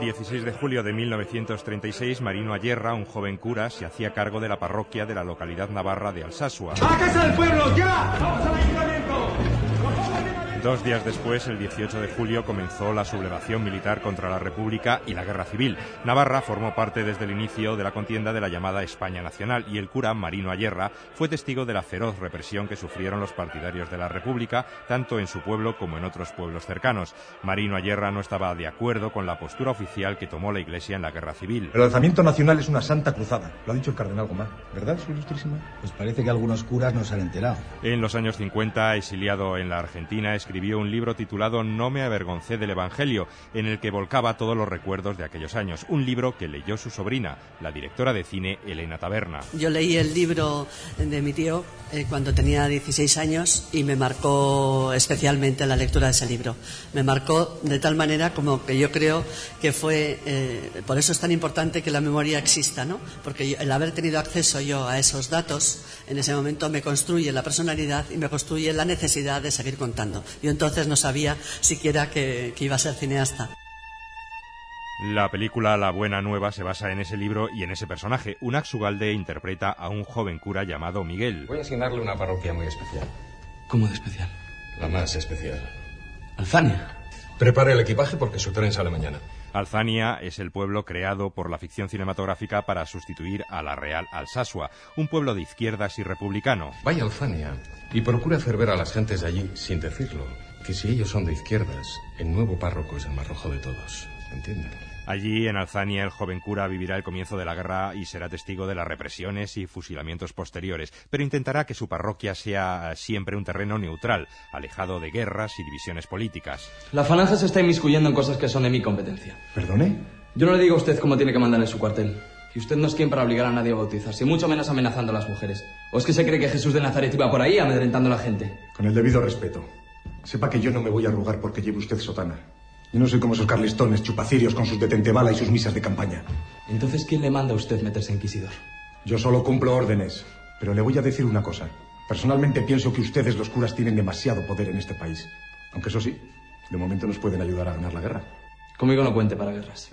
16 de julio de 1936, Marino Ayerra, un joven cura, se hacía cargo de la parroquia de la localidad navarra de Alsasua. ¡A casa del pueblo, ya! ¡Vamos al ayuntamiento! 2 días después, el 18 de julio, comenzó la sublevación militar contra la República y la Guerra Civil. Navarra formó parte desde el inicio de la contienda de la llamada España Nacional y el cura Marino Ayerra fue testigo de la feroz represión que sufrieron los partidarios de la República, tanto en su pueblo como en otros pueblos cercanos. Marino Ayerra no estaba de acuerdo con la postura oficial que tomó la Iglesia en la Guerra Civil. El alzamiento nacional es una santa cruzada, lo ha dicho el cardenal Gomá, ¿verdad, su ilustrísima? Pues parece que algunos curas no se han enterado. En los años 50, exiliado en la Argentina, escribió un libro titulado No me avergoncé del Evangelio, en el que volcaba todos los recuerdos de aquellos años. Un libro que leyó su sobrina, la directora de cine Elena Taberna. Yo leí el libro de mi tío cuando tenía 16 años y me marcó especialmente la lectura de ese libro. Me marcó de tal manera como que yo creo que fue... por eso es tan importante que la memoria exista, ¿no? Porque el haber tenido acceso yo a esos datos en ese momento me construye la personalidad y me construye la necesidad de seguir contando. Yo entonces no sabía siquiera que iba a ser cineasta. La película La Buena Nueva se basa en ese libro y en ese personaje. Unax Ugalde interpreta a un joven cura llamado Miguel. Voy a asignarle una parroquia muy especial. ¿Cómo de especial? La más especial. Alzania. Prepare el equipaje porque su tren sale mañana. Alzania es el pueblo creado por la ficción cinematográfica para sustituir a la Real Alsasua, un pueblo de izquierdas y republicano. Vaya a Alzania y procura hacer ver a las gentes de allí, sin decirlo, que si ellos son de izquierdas, el nuevo párroco es el más rojo de todos. ¿Entienden? Allí, en Alzania, el joven cura vivirá el comienzo de la guerra y será testigo de las represiones y fusilamientos posteriores, pero intentará que su parroquia sea siempre un terreno neutral, alejado de guerras y divisiones políticas. La falange se está inmiscuyendo en cosas que son de mi competencia. ¿Perdone? Yo no le digo a usted cómo tiene que mandar en su cuartel. Y usted no es quien para obligar a nadie a bautizarse, mucho menos amenazando a las mujeres. ¿O es que se cree que Jesús de Nazaret iba por ahí amedrentando a la gente? Con el debido respeto. Sepa que yo no me voy a arrugar porque lleve usted sotana. Yo no soy como esos carlistones, chupacirios con sus detente bala y sus misas de campaña. Entonces, ¿quién le manda a usted meterse inquisidor? Yo solo cumplo órdenes, pero le voy a decir una cosa. Personalmente pienso que ustedes, los curas, tienen demasiado poder en este país. Aunque eso sí, de momento nos pueden ayudar a ganar la guerra. Conmigo no cuente para guerras.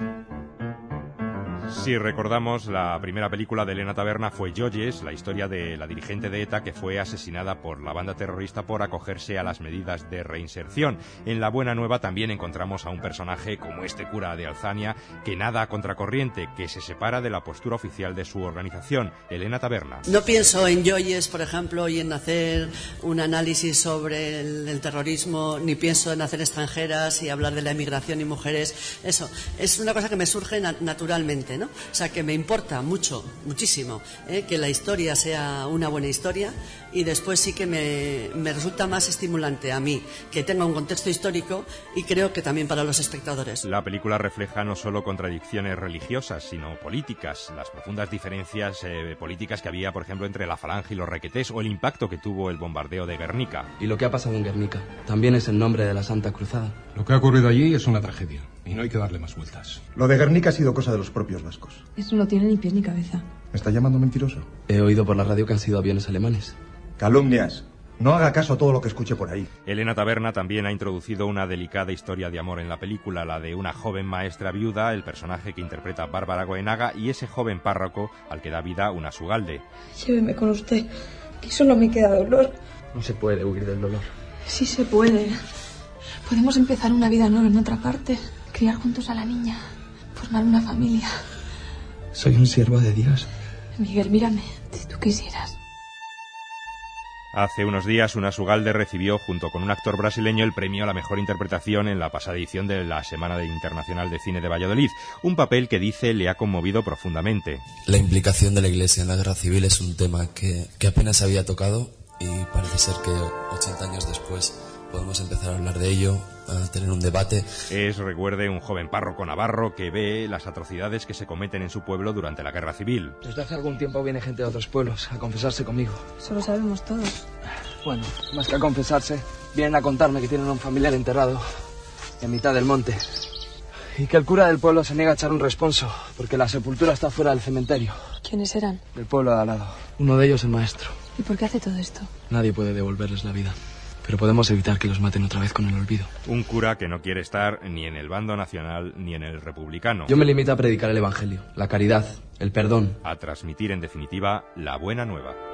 Si recordamos, la primera película de Elena Taberna fue Joyes, la historia de la dirigente de ETA que fue asesinada por la banda terrorista por acogerse a las medidas de reinserción. En La Buena Nueva también encontramos a un personaje como este cura de Alzania que nada a contracorriente, que se separa de la postura oficial de su organización, Elena Taberna. No pienso en Joyes, por ejemplo, y en hacer un análisis sobre el terrorismo, ni pienso en hacer extranjeras y hablar de la emigración y mujeres. Eso es una cosa que me surge naturalmente, ¿no? O sea, que me importa muchísimo, que la historia sea una buena historia, y después sí que me resulta más estimulante a mí que tenga un contexto histórico, y creo que también para los espectadores. La película refleja no solo contradicciones religiosas, sino políticas, las profundas diferencias políticas que había, por ejemplo, entre la Falange y los Requetés, o el impacto que tuvo el bombardeo de Guernica. Y lo que ha pasado en Guernica también es en nombre de la Santa Cruzada. Lo que ha ocurrido allí es una tragedia y no hay que darle más vueltas. Lo de Guernica ha sido cosa de los propios vascos. Eso no tiene ni pies ni cabeza. ¿Me está llamando mentiroso? He oído por la radio que han sido aviones alemanes. Calumnias. No haga caso a todo lo que escuche por ahí. Elena Taberna también ha introducido una delicada historia de amor en la película, la de una joven maestra viuda, el personaje que interpreta Bárbara Goenaga, y ese joven párroco al que da vida Unax Ugalde. Lléveme con usted, que solo me queda dolor. No se puede huir del dolor. Sí se puede. Podemos empezar una vida nueva en otra parte, criar juntos a la niña, formar una familia. Soy un siervo de Dios. Miguel, mírame, si tú quisieras. Hace unos días, Unax Ugalde recibió, junto con un actor brasileño, el premio a la mejor interpretación en la pasada edición de la Semana Internacional de Cine de Valladolid, un papel que dice le ha conmovido profundamente. La implicación de la Iglesia en la guerra civil es un tema que apenas se había tocado, y parece ser que 80 años después podemos empezar a hablar de ello, a tener un debate. Es, recuerde, un joven párroco navarro que ve las atrocidades que se cometen en su pueblo durante la guerra civil. Desde hace algún tiempo viene gente de otros pueblos a confesarse conmigo. Eso lo sabemos todos. Bueno, más que a confesarse, vienen a contarme que tienen a un familiar enterrado en mitad del monte, y que el cura del pueblo se niega a echar un responso porque la sepultura está fuera del cementerio. ¿Quiénes eran? Del pueblo de al lado. Uno de ellos el maestro. ¿Y por qué hace todo esto? Nadie puede devolverles la vida. Pero podemos evitar que los maten otra vez con el olvido. Un cura que no quiere estar ni en el bando nacional ni en el republicano. Yo me limito a predicar el Evangelio, la caridad, el perdón. A transmitir, en definitiva, la buena nueva.